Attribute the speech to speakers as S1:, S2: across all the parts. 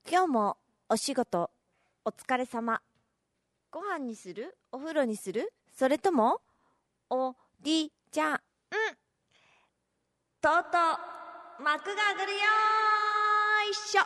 S1: 今日もお仕事お疲れ様。ご飯にする？お風呂にする？それともおりちゃん。とうとう幕が上がるよーいしょ。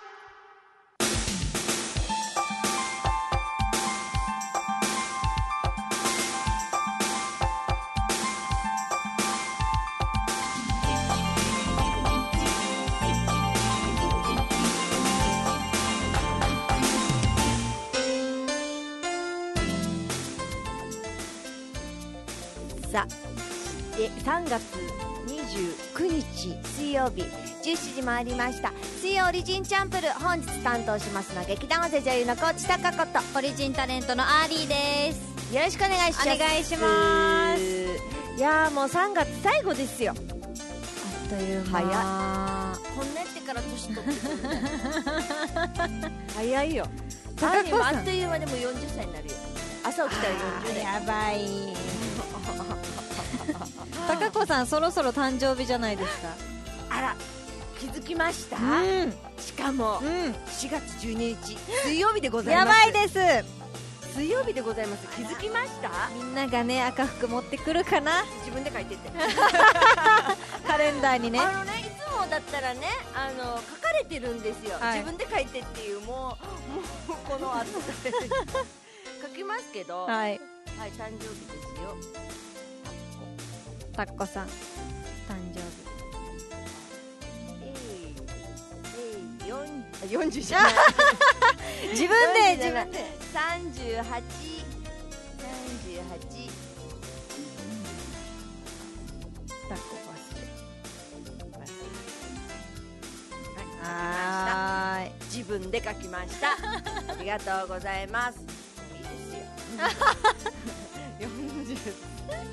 S1: さあ、で3月29日水曜日17時回りました。水曜オリジンチャンプル、本日担当しますのは劇団大勢女優の高知貴子と
S2: オリジンタレントのアーリーです。
S1: よろしくお願いします。
S2: お願いします。
S1: いやーもう3月最後ですよ。
S2: あっという間。
S1: 早い。こんなってから年取ってくるね早いよ。アーリーもあっという間でも40歳になるよ。朝起きたら40代。
S2: やばい高子さんそろそろ誕生日じゃないですか。
S1: あら、気づきました、しかも、4月12日水曜日でございます。
S2: やばいです。
S1: 水曜日でございます。気づきました？
S2: みんながね赤服持ってくるかな。
S1: 自分で書いてって
S2: カレンダーにね。
S1: いつもだったらね書かれてるんですよ、
S2: はい、
S1: 自分で書いてっていうもうこの後で書きますけど、はい、はい、誕生日ですよ。
S2: タッコさん誕生
S1: 日40じゃない
S2: 自分で38タッコ
S1: はい、自分で書きましたありがとうございます。いいですよ40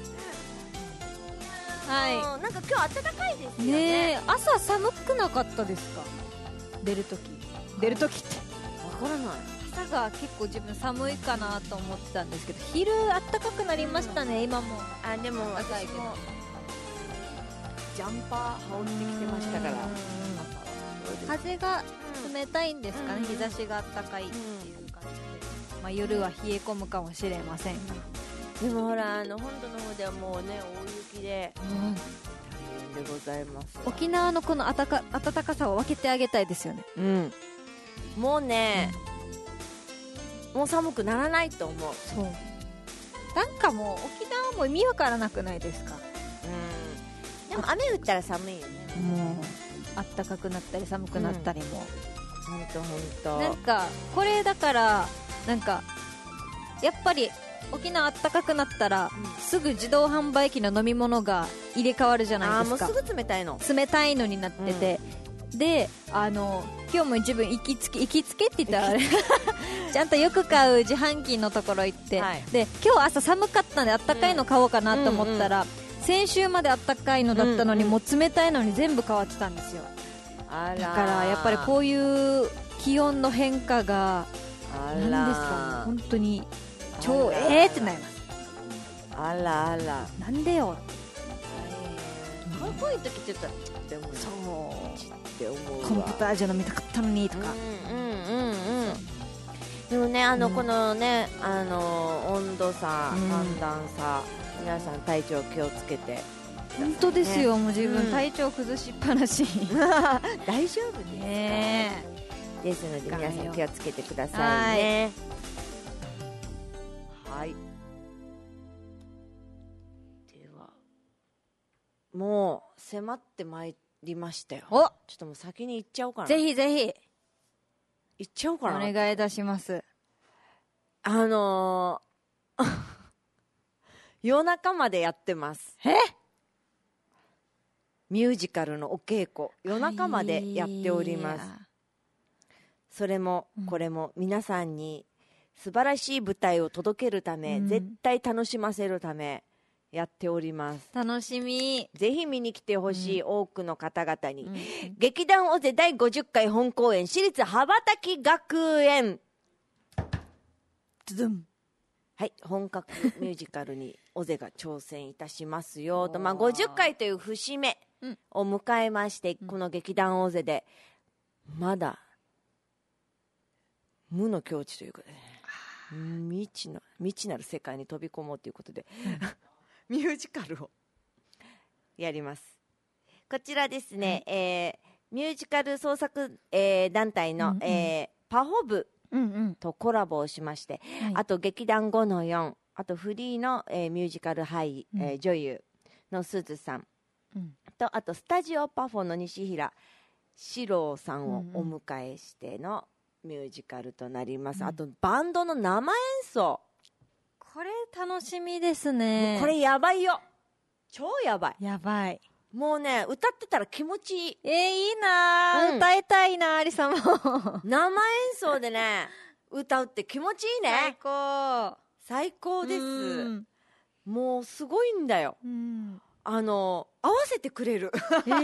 S2: はい、
S1: なんか今日暖かいですよ
S2: ね。朝寒くなかったですか？出るときって
S1: わからない。
S2: 朝が結構自分寒いかなと思ってたんですけど、昼暖かくなりましたね、今も。
S1: あ、でも私もジャンパー羽織ってきてましたから。
S2: 風が冷たいんですかね、日差しが暖かいっていう感じで、まあ、夜は冷え込むかもしれませんが、
S1: でもほら本土の方ではもうね大雪で大変でございます。
S2: 沖縄のこの暖かさを分けてあげたいですよね。
S1: もうね、もう寒くならないと思う。
S2: そうなんかもう沖縄も意味わからなくないですか？
S1: でも雨降ったら寒いよね。
S2: もう暖かくなったり寒くなったりも、
S1: ほんと
S2: なんかこれだからなんかやっぱり沖縄暖かくなったら、すぐ自動販売機の飲み物が入れ替わるじゃないですか。
S1: もうすぐ冷たいの
S2: になってて、で今日も自分行きつけって言ったらあれちゃんとよく買う自販機のところ行って、で今日朝寒かったんであったかいの買おうかなと思ったら、先週まであったかいのだったのに、もう冷たいのに全部変わってたんですよ。だからやっぱりこういう気温の変化が何ですか、本当に超ってなります。
S1: あら
S2: なんでよ。
S1: こういう時ちょっとって思う。
S2: コンポタージュ飲みたかったのにとか。
S1: でもねこのね温度差、寒暖差、皆さん体調気をつけて。
S2: 本当ですよ、もう自分体調崩しっぱなし
S1: 大丈夫ねですので皆さん気をつけてくださいね。はい、ではもう迫ってまいりましたよ。ちょっともう先に行っちゃおうかな。
S2: ぜひぜひ
S1: 行っちゃおうかな。
S2: お願いいたします。
S1: 夜中までやってます。ミュージカルのお稽古夜中までやっております。それもこれも皆さんに素晴らしい舞台を届けるため、絶対楽しませるためやっております。
S2: 楽しみ。
S1: ぜひ見に来てほしい、多くの方々に、劇団オゼ第50回本公演、私立羽ばたき学園、はい、本格ミュージカルにオゼが挑戦いたしますよと、50回という節目を迎えまして、この劇団オゼでまだ無の境地ということで、未知なる世界に飛び込もうということで、ミュージカルをやります。こちらですね、ミュージカル創作、団体の、パフォ部とコラボをしまして、あと劇団5-4、あとフリーの、ミュージカル女優のすずさん、とあとスタジオパフォの西平史郎さんをお迎えしてのミュージカルとなります。あとバンドの生演奏、
S2: これ楽しみですね。
S1: これやばいよ、超やばい、
S2: やばい。
S1: もうね、歌ってたら気持ちいい。
S2: いいな、歌いたいな、アリさんも
S1: 生演奏でね歌うって気持ちいいね。最高です。もうすごいんだよ、合わせてくれるすっ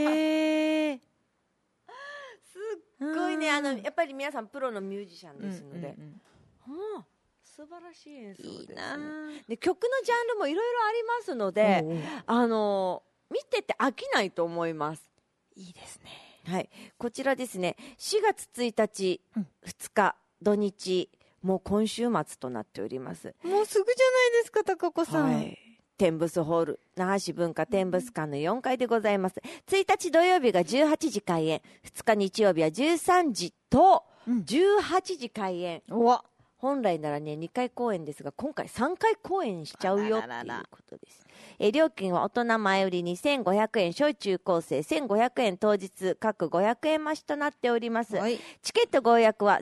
S1: ごいね、やっぱり皆さんプロのミュージシャンですので、素晴らしい演奏ですね。いいな。で、曲のジャンルもいろいろありますので、見てて飽きないと思います。
S2: いいですね。
S1: はい、こちらですね、4月1日、2日土日、もう今週末となっております。
S2: もうすぐじゃないですか、高子さん。はい、
S1: テンブスホール那覇市文化天物館の4階でございます。1日土曜日が18時開演、2日日曜日は13時と18時開演。本来ならね2回公演ですが、今回3回公演しちゃうよっていうことです。料金は大人前売り2500円、小中高生1500円、当日各500円増しとなっております。チケットご予約は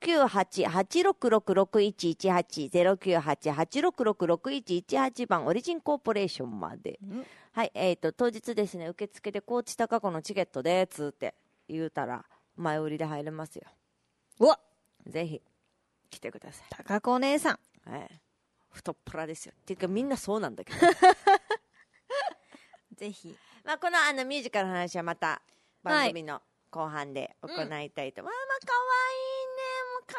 S1: 098-866-6118 098-866-6118 番オリジンコーポレーションまで。はい、当日ですね、受付で高知高子のチケットでつって言うたら前売りで入れますよ。ぜひ来てください、
S2: 高子お姉さん。
S1: 太っ腹ですよ。っていうかみんなそうなんだけど
S2: ぜひ、
S1: まあ、このミュージカルの話はまた番組の後半で行いたいと、かわいいね、もうか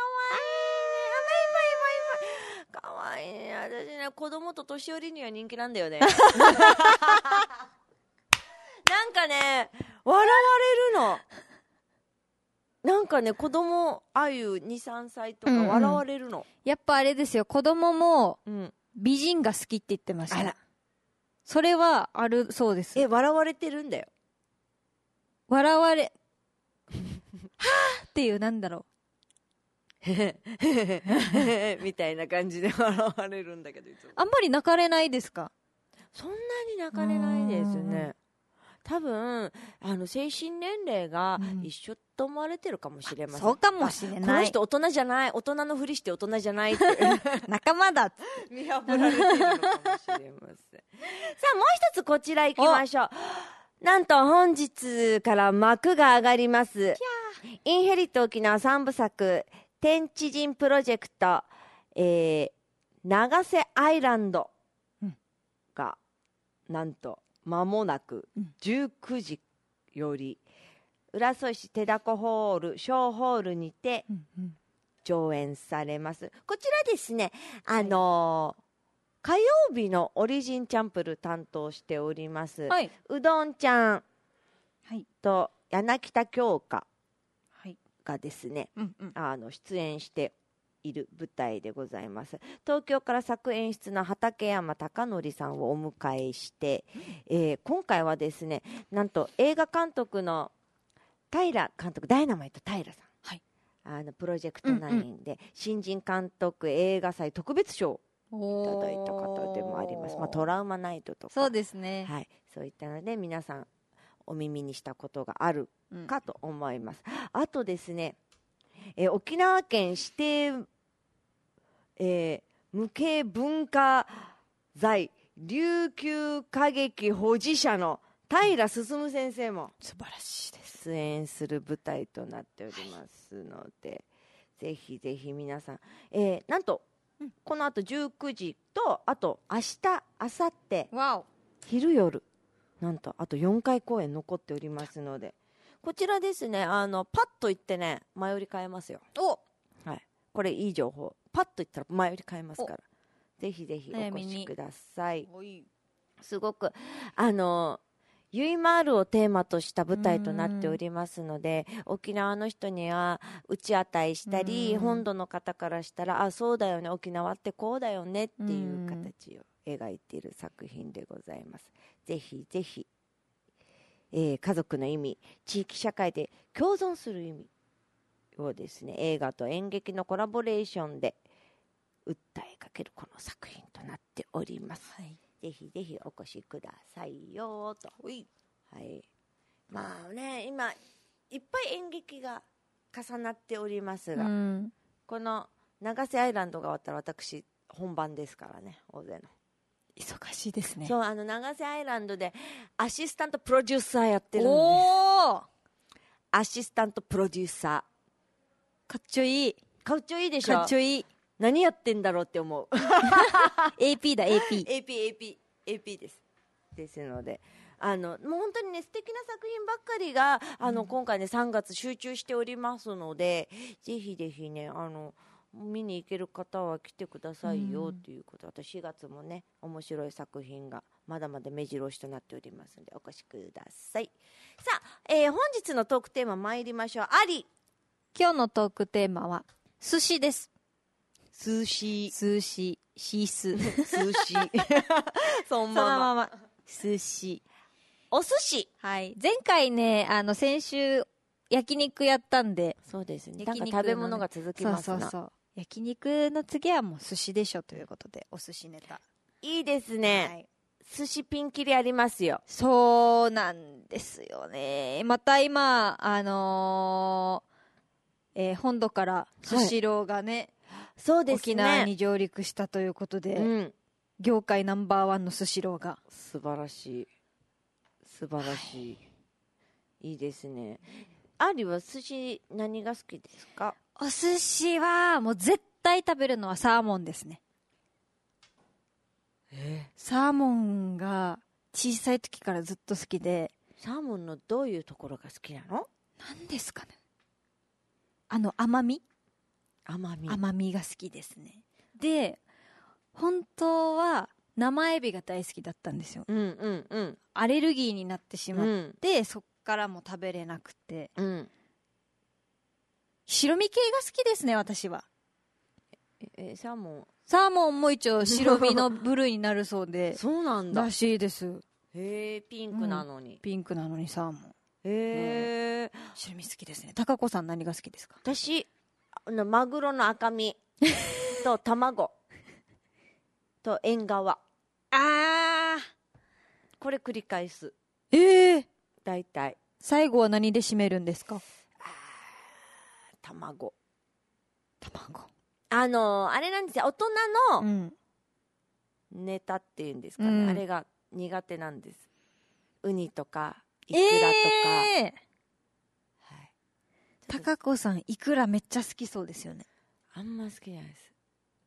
S1: わいいね、かわいいね。私ね、子供と年寄りには人気なんだよねなんかね、笑われるの。なんかね、子供ああいう 2,3 歳とか笑われるの、
S2: やっぱあれですよ、子供も美人が好きって言ってました。それはあるそうです。
S1: 笑われてるんだよ。
S2: 笑われはぁっていう、なんだろ
S1: うみたいな感じで笑われるんだけど、いつも
S2: あんまり泣かれないですか？
S1: そんなに泣かれないですね。多分精神年齢が一緒と思われてるかもしれません。
S2: そうかもしれない。
S1: この人大人じゃない、大人のふりして大人じゃないって
S2: 仲間だって
S1: 見破られてるのかもしれません。さあ、もう一つこちら行きましょう。なんと本日から幕が上がります、インヘリット沖縄3部作天地人プロジェクト、長瀬アイランドが、なんと間もなく19時より浦添市手凧ホール小ホールにて上演されます。こちらですね、火曜日のオリジンチャンプル担当しております、うどんちゃんと柳田京香がですね、出演している舞台でございます。東京から作演出の畠山貴則さんをお迎えして、今回はですね、なんと映画監督の平監督、ダイナマイト平さん、プロジェクト9で新人監督映画祭特別賞をいただいた方でもあります。トラウマナイトとか、
S2: そうですね、
S1: そういったので皆さんお耳にしたことがあるかと思います。あとですね、沖縄県指定無形文化財琉球歌劇保持者の平進先生も
S2: 素晴らしいです。
S1: 出演する舞台となっておりますので、ぜひぜひ皆さん、なんと、このあと19時と、あと明日明後日昼夜、なんとあと4回公演残っておりますので、こちらですね、パッと行ってね前売り買えますよ。これいい情報。パッと言ったら前売り買えますから、ぜひぜひお越しください。すごくゆいまーるをテーマとした舞台となっておりますので、沖縄の人には打ち当たりしたり、本土の方からしたら、あ、そうだよね、沖縄ってこうだよねっていう形を描いている作品でございます。ぜひぜひ、家族の意味、地域社会で共存する意味をですね、映画と演劇のコラボレーションで訴えかけるこの作品となっております。はい、ぜひぜひお越しくださいよと。はい。まあね、今いっぱい演劇が重なっておりますが、この長瀬アイランドが終わったら私本番ですからね、大勢の。
S2: 忙しいですね。
S1: そう、長瀬アイランドでアシスタントプロデューサーやってるんで。アシスタントプロデューサ
S2: ー。かっちょいい。
S1: かっちょいいでしょ。
S2: かっちょいい。
S1: 何やってんだろうって思う。
S2: AP だ、
S1: AP です。ですので、もう本当にね、素敵な作品ばっかりが、今回ね、3月集中しておりますので、ぜひぜひね、見に行ける方は来てくださいよということで、4月もね、面白い作品がまだまだ目白押しとなっておりますので、お越しください。さあ、本日のトークテーマ参りましょう。
S2: 今日のトークテーマは寿司です。
S1: 寿司
S2: シース
S1: 寿司
S2: そのまま寿司、
S1: お寿司。
S2: はい。前回ね、先週焼肉やったんで、
S1: そうですね。なんか食べ物が続きますな。
S2: そう焼肉の次はもう寿司でしょということで、お寿司ネタ
S1: いいですね。はい、寿司ピンキリありますよ。
S2: そうなんですよね。また今本土からスシローがね、
S1: そうですね、
S2: 沖縄に上陸したということで、業界ナンバーワンのスシローが
S1: 素晴らしい、いいですね。アリは寿司何が好きですか？
S2: お寿司はもう絶対食べるのはサーモンですね。サーモンが小さい時からずっと好きで。
S1: サーモンのどういうところが好きなの？
S2: 何ですかね、甘みが好きですね。で、本当は生エビが大好きだったんですよ。アレルギーになってしまって、そっからも食べれなくて、白身系が好きですね、私は。
S1: サ
S2: ーモンも一応白身の部類になるそうで
S1: そうなんだ
S2: らしいです。
S1: ピンクなのに、
S2: ピンクなのにサーモン。白身好きですね。高子さん何が好きですか？
S1: 私マグロの赤身と卵と縁側、これ繰り返す。大体
S2: 最後は何で締めるんですか？
S1: 卵。あれなんですよ、大人のネタっていうんですかね、あれが苦手なんです。ウニとかイクラとか、
S2: 高子さんイクラめっちゃ好きそうですよね。
S1: あんま好きじゃないです。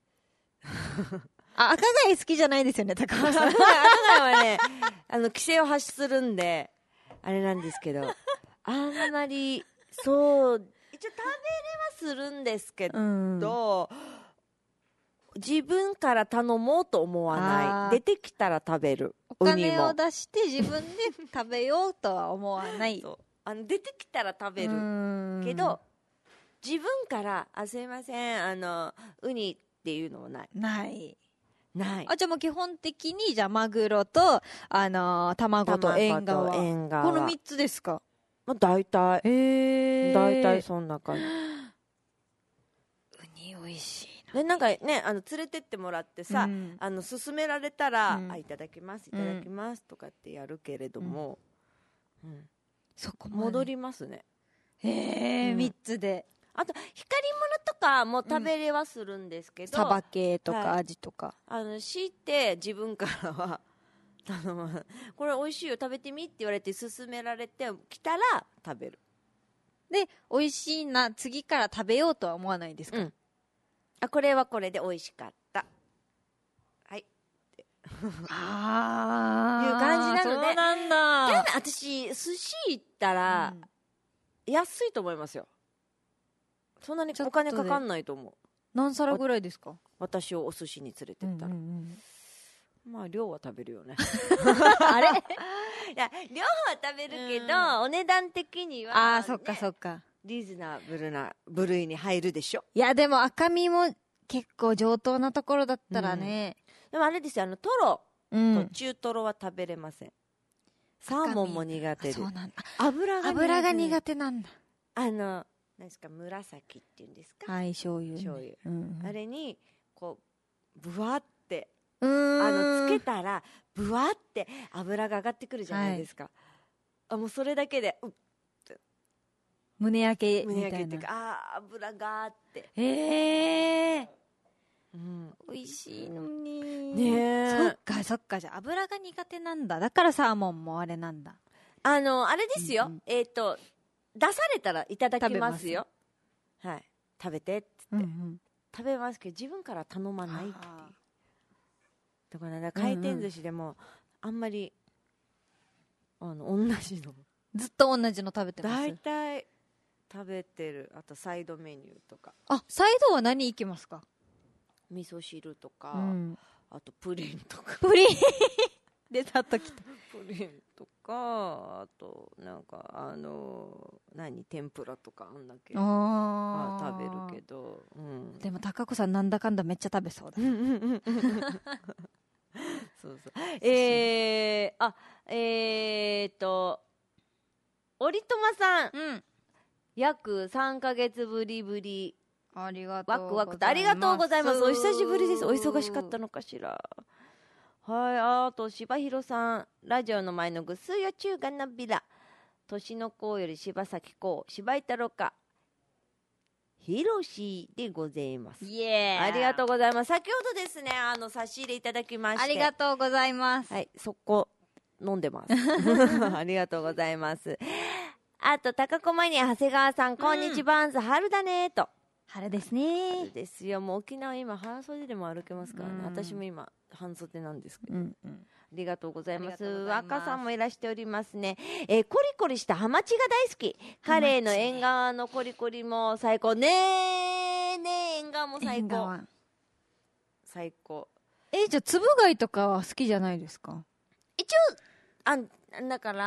S2: 赤貝好きじゃないですよね、高子さん。
S1: 赤貝はね、規制を発するんであれなんですけど、あんまりそう一応食べれはするんですけど、自分から頼もうと思わない。出てきたら食べる。
S2: お金を出して自分で食べようとは思わない。
S1: 出てきたら食べるけど、自分からすいませんウニっていうのはない。じ
S2: ゃあもう基本的にじゃあマグロと卵と縁側、この3つですか？
S1: 大体そんな感じ。ウ
S2: ニ美味しい
S1: で、なんかね、連れてってもらってさ、勧められたら、いただきますとかってやるけれども、
S2: そこ
S1: 戻りますね。
S2: 3つで。
S1: あと光り物とかも食べれはするんですけど、
S2: サバ系とか味とか、
S1: 強いて自分からはこれ美味しいよ食べてみって言われて勧められてきたら食べる。
S2: で美味しいな、次から食べようとは思わないですか？
S1: これはこれで美味しかった、はいっていう感じなので。
S2: そうなんだ。
S1: でも私寿司行ったら、安いと思いますよ。そんなにお金かかんないと思う。
S2: 何皿ぐらいですか？
S1: 私をお寿司に連れてったら、 まあ量は食べるよね
S2: あれ
S1: いや量は食べるけど、お値段的には、
S2: あー、そっかそっか。
S1: リーズナブルな部類に入るでしょ。
S2: いや、でも赤身も結構上等なところだったらね。
S1: でもあれですよ、トロ
S2: うん。
S1: と中トロは食べれません。サーモンも苦手で。
S2: そうなんだ。
S1: 油
S2: が苦手なんだ。
S1: 何ですか、紫っていうんですか。
S2: はい、醤油。
S1: 醤油。
S2: うん。
S1: あれに、こう、ぶわって、
S2: つ
S1: つけたら、ぶわって油が上がってくるじゃないですか。もうそれだけで、
S2: 胸焼けみたいな。
S1: 胸焼けっていうか、油がーって。
S2: 美味しいのに。
S1: ねえ。
S2: そっか、じゃあ油が苦手なんだ。だからサーモンもあれなんだ。
S1: あれですよ。出されたらいただきますよ。はい。食べてって言って。食べますけど、自分から頼まないっていう。だからね、回転寿司でも、あんまり、同じの。
S2: ずっと同じの食べてます。
S1: 大体、食べてる。あと、サイドメニューとか。
S2: あ、サイドは何いきますか？
S1: 味噌汁とか、あとプリンとか。
S2: プリン出た時と。
S1: プリンとか、あと、なんか、天ぷらとかあんだけ食べるけど。
S2: でも、高子さんなんだかんだめっちゃ食べそうだ。
S1: そうそう。おりとまさん。約3ヶ月ぶりぶり。
S2: ありがとうございます。
S1: ワクワクとありがとうございます。お久しぶりです。お忙しかったのかしら。はい、あと、柴弘さん。ラジオの前のぐすよ中がなびら。年の子より柴咲コウ、柴井太郎か。ひろしでございます。
S2: イエーイ。
S1: ありがとうございます。先ほどですね、差し入れいただきまして。
S2: ありがとうございます。
S1: はい、そこ、飲んでます。ありがとうございます。あと、高子マニア長谷川さん、こんにちは、春だねと。
S2: 春ですね。
S1: 春ですよ。もう沖縄今半袖でも歩けますからね。私も今半袖なんですけど。ありがとうございます。赤さんもいらしておりますね。コリコリしたハマチが大好き。カレーの縁側のコリコリも最高。ねえ縁側も最高。最高。
S2: じゃあつぶ貝とかは好きじゃないですか？
S1: 一応だから、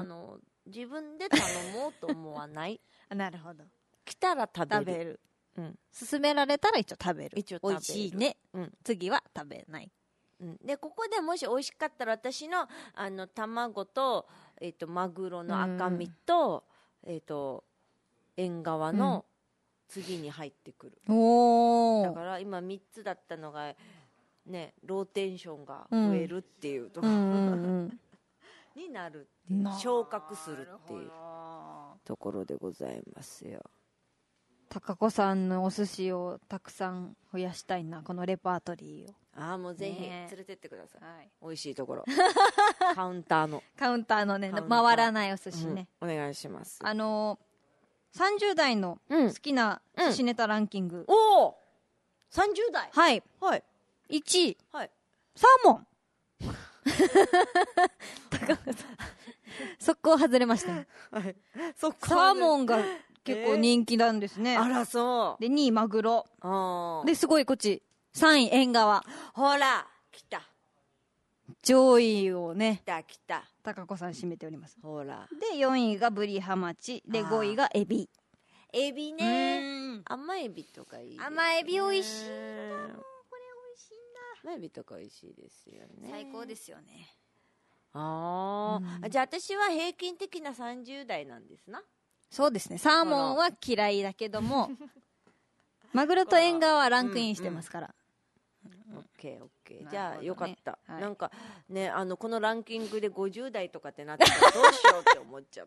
S1: 自分で頼もうと思わない。
S2: なるほど。
S1: 来たら食べる。
S2: 勧められたら一応食べる。
S1: 一応食べる。
S2: 美味しいね。次は食べない。
S1: でここでもし美味しかったら私の卵とマグロの赤身と縁側の次に入ってくる。だから今3つだったのがねローテンションが増えるっていうところになるっていう昇格するっていうところでございますよ。
S2: 高子さんのお寿司をたくさん増やしたいな、このレパートリーを。
S1: もうぜひ連れてってください。美味しいところ。カウンターの
S2: ね、回らないお寿司ね。
S1: お願いします。
S2: 30代の好きな寿司ネタランキング。
S1: おお !30 代
S2: はい。
S1: はい。
S2: 1位。
S1: はい。
S2: サーモン速攻外れましたね。
S1: はい。
S2: サーモンが結構人気なんですね。
S1: あら、そう。
S2: で、2位マグロ。で、すごいこっち。3位縁側。
S1: ほら、来た。
S2: 上位をね、
S1: 来た。
S2: 高子さん占めております。
S1: ほら。
S2: で、4位がブリハマチ。で、5位がエビ。
S1: エビね。甘エビとかいい。
S2: 甘エビ美味しいな。これ美味しいんだ。
S1: 甘エビとか美味しいですよね。
S2: 最高ですよね。
S1: じゃあ私は平均的な30代なんですな。
S2: そうですね。サーモンは嫌いだけども、マグロと縁側はランクインしてますから。
S1: オッケー。じゃあよかった。なんかね、このランキングで50代とかってなってたらどうしようって思っちゃった。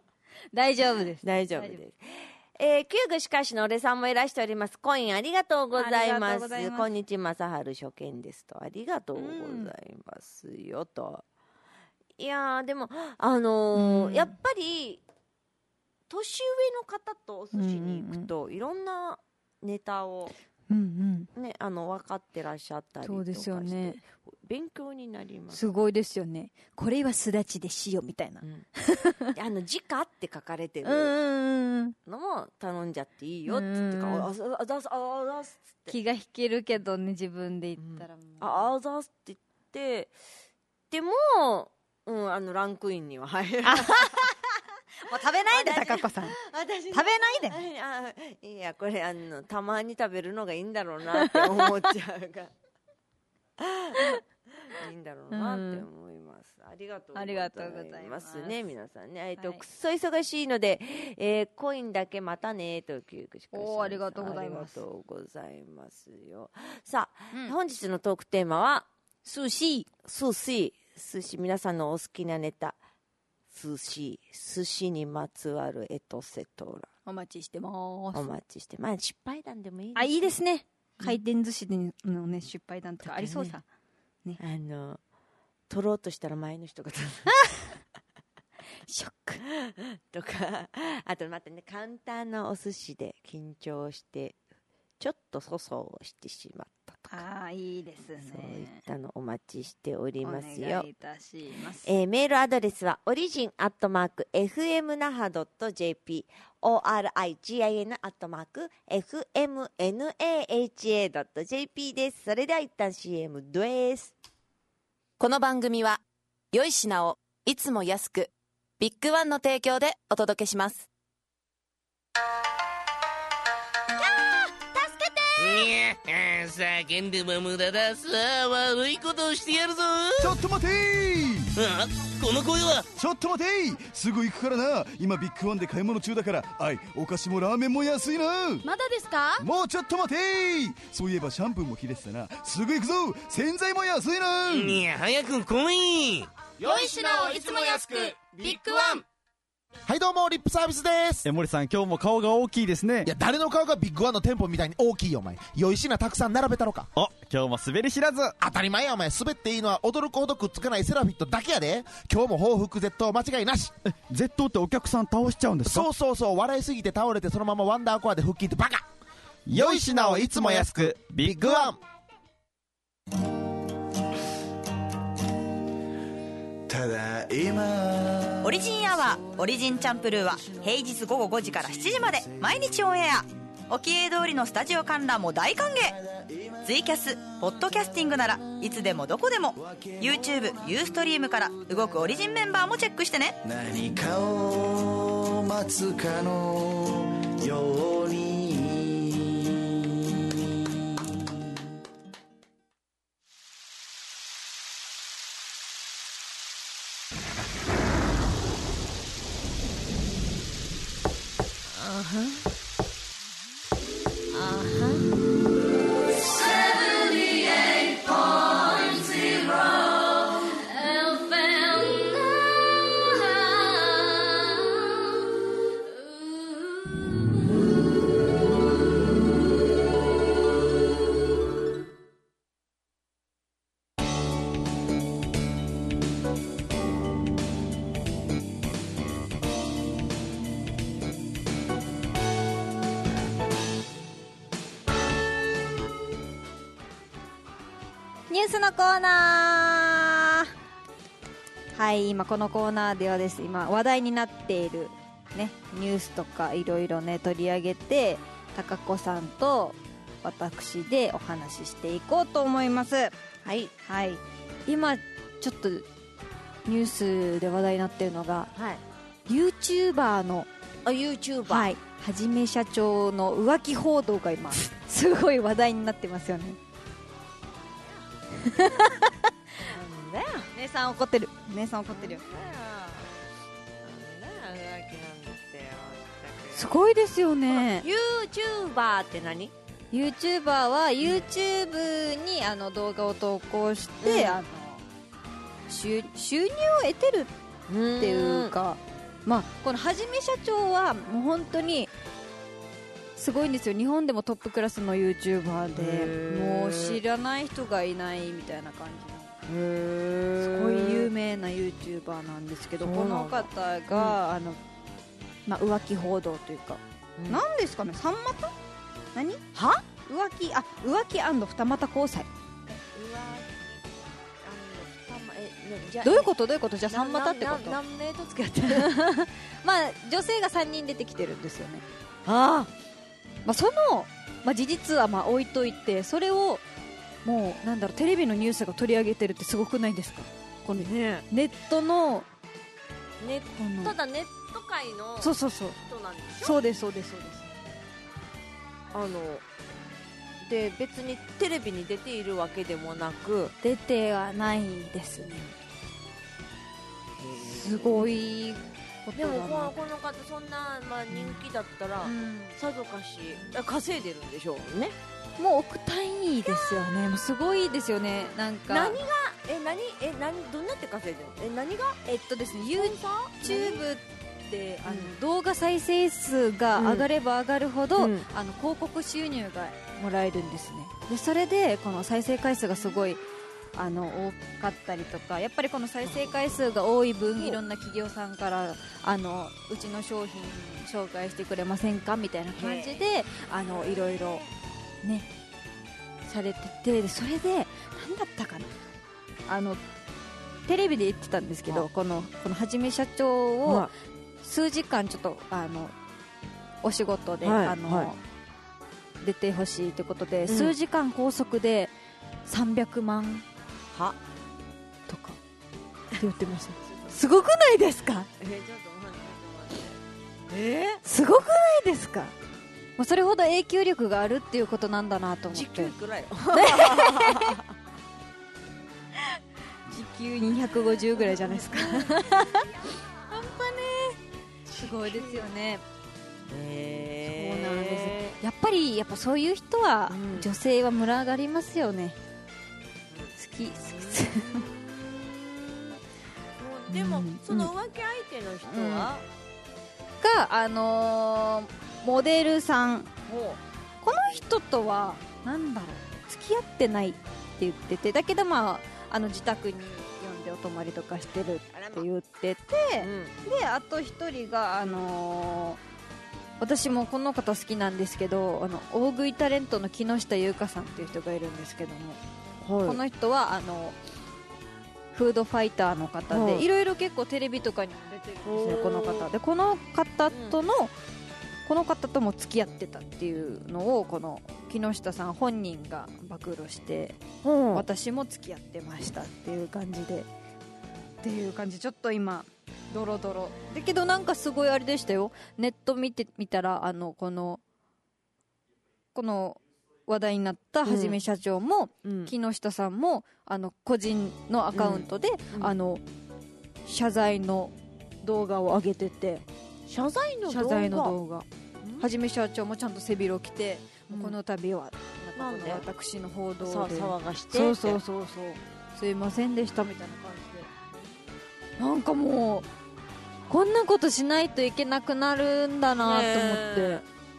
S2: 大丈夫です。
S1: 大丈夫です。旧具しかしの俺さんもいらしております。コインありがとうございます。こんにちは、正治初見ですと。ありがとうございますよと。いやー、でも、やっぱり、年上の方とお寿司に行くと、いろんなネタをね、分かってらっしゃったりとかして、
S2: そうですよね、
S1: 勉強になります。
S2: すごいですよね。これはすだちで塩みたいな、
S1: 時価って書かれてるのも頼んじゃっていいよっつってか、
S2: 気が引けるけどね、自分で言ったらもう、
S1: あざすって言ってでも、ランクインには入る。
S2: もう食べないで、高子さん。食べない
S1: で。いや、これたまに食べるのがいいんだろうなって思っちゃうがいいんだろうなって思います。ありがとうございますね、皆さんね。くっそ忙しいので、コインだけまたねという
S2: ありがとうございます。
S1: ありがとうございますよ。さあ、本日のトークテーマは寿司。皆さんのお好きなネタ、寿司にまつわるエトセトラ、
S2: お待ちしてます。
S1: お待ちして、失敗談でもいいです、
S2: ね、いいですね。回転寿司のね、失敗談とかありそうさ、
S1: ね、取ろうとしたら前の人が
S2: ショック
S1: とか、あとまたね、カウンターのお寿司で緊張してちょっと粗相をしてしまったとか、
S2: いいですね。
S1: そういったのお待ちしておりますよ。
S2: お願いいたします。
S1: メールアドレスはorigin@fmnaha.jp origin@fmnaha.jp です。それでは一旦 CM です。
S3: この番組は良い品をいつも安く、ビッグワンの提供でお届けします。
S4: 叫んでも無駄だ。さあ、悪いことをしてやるぞ。
S5: ちょっと待て
S4: この声は。
S5: ちょっと待て、すぐ行くからな。今ビッグワンで買い物中だから。お菓子もラーメンも安いな。
S6: まだですか？
S5: もうちょっと待て。そういえばシャンプーも切れてたな。すぐ行くぞ。洗剤も安いな。
S4: いや、早く来い。
S6: 良い品をいつも安く、ビッグワン。
S7: はい、どうもリップサービスです。
S8: 森さん、今日も顔が大きいですね。
S7: いや、誰の顔がビッグワンの店舗みたいに大きいよ。お前、良い品たくさん並べたろか。
S8: 今日も滑り知らず。
S7: 当たり前や。お前、滑っていいのは驚くほどくっつかないセラフィットだけやで。今日も報復絶倒間違いなし。
S8: 絶倒ってお客さん倒しちゃうんですか？
S7: そう、笑いすぎて倒れてそのままワンダーコアで腹筋ってバカ。
S8: 良い品をいつも安く、ビッグワン。
S9: ただいま、
S3: オリジンアワー、オリジンチャンプルーは平日午後5時から7時まで毎日オンエア。おきえ通りのスタジオ観覧も大歓迎。ツイキャス、ポッドキャスティングならいつでもどこでも YouTube、ユーストリームから動くオリジンメンバーもチェックしてね。
S9: 何かを待つかのように。
S2: ニュースのコーナー。はい、今このコーナーではです、今話題になっているね、ニュースとかいろいろね取り上げて、高子さんと私でお話ししていこうと思います。はい、今ちょっとニュースで話題になっているのが、YouTuber のはじめ社長の浮気報道が今すごい話題になってますよね。姉さん怒ってるよ。すごいですよね。
S1: YouTuber って何？
S2: YouTuber は YouTube に動画を投稿して、収入を得てるっていうか、このはじめ社長はもう本当にすごいんですよ。日本でもトップクラスの YouTuber で、もう知らない人がいないみたいな感じのすごい有名な YouTuber なんですけど、この方が、浮気報道というか、何ですかね、三股？何？ 浮気二股交際。どういうことじゃあ三股ってこと？
S1: 何名と付き合ってる
S2: まあ女性が3人出てきてるんですよね。
S1: ああ、
S2: まあ、その、事実は置いといて、それをもうテレビのニュースが取り上げてるってすごくないですか？この
S1: ね、
S2: ネットの
S1: ただネット界の
S2: そう
S1: 人なんでしょ？
S2: そうです
S1: で別にテレビに出ているわけでもなく、
S2: 出てはないですね。すごいこと
S1: で
S2: だな。
S1: もこの方そんな、人気だったら、さぞかし稼いでるんでしょうね。
S2: もう億単位ですよね。もうすごいですよね。
S1: 何どんなって稼いでるの？何が
S2: ですね、YouTubeで動画再生数が上がれば上がるほど、広告収入がもらえるんですね。でそれでこの再生回数がすごい多かったりとか、やっぱりこの再生回数が多い分、いろんな企業さんからうちの商品紹介してくれませんかみたいな感じでいろいろねされてて、それで何だったかな、テレビで言ってたんですけど、このはじめ社長を数時間ちょっとお仕事で、出てほしいということで、数時間拘束で300万とかって言ってました。すごくないですか？
S1: ちょっと待って
S2: すごくないですか？それほど影響力があるっていうことなんだなと思って。
S1: 時給いくらよ
S2: 時給250ぐらいじゃないですか半端ねすごいですよね。そうなんです。やっぱそういう人は、女性は群がりますよね。好き
S1: でも、その浮気相手の人は、
S2: がモデルさん、この人とは付き合ってないって言ってて、だけど自宅に呼んでお泊まりとかしてるって言ってて、であと一人が私もこの方好きなんですけど、大食いタレントの木下優香さんっていう人がいるんですけども、この人はフードファイターの方で、いろいろ結構テレビとかにも出てるんですね、この方で。この方とも付き合ってたっていうのをこの木下さん本人が暴露して、私も付き合ってましたっていう感じでちょっと今ドロドロだけど、すごいあれでしたよ。ネット見てみたらこの話題になったはじめ社長も、木下さんも個人のアカウントで、謝罪の動画を上げてて、
S1: 謝罪の動画
S2: はじめ社長もちゃんと背広着て、この度は私の報道で
S1: 騒がして
S2: そうすいませんでしたみたいな感じで、もうこんなことしないといけなくなるんだなと思って、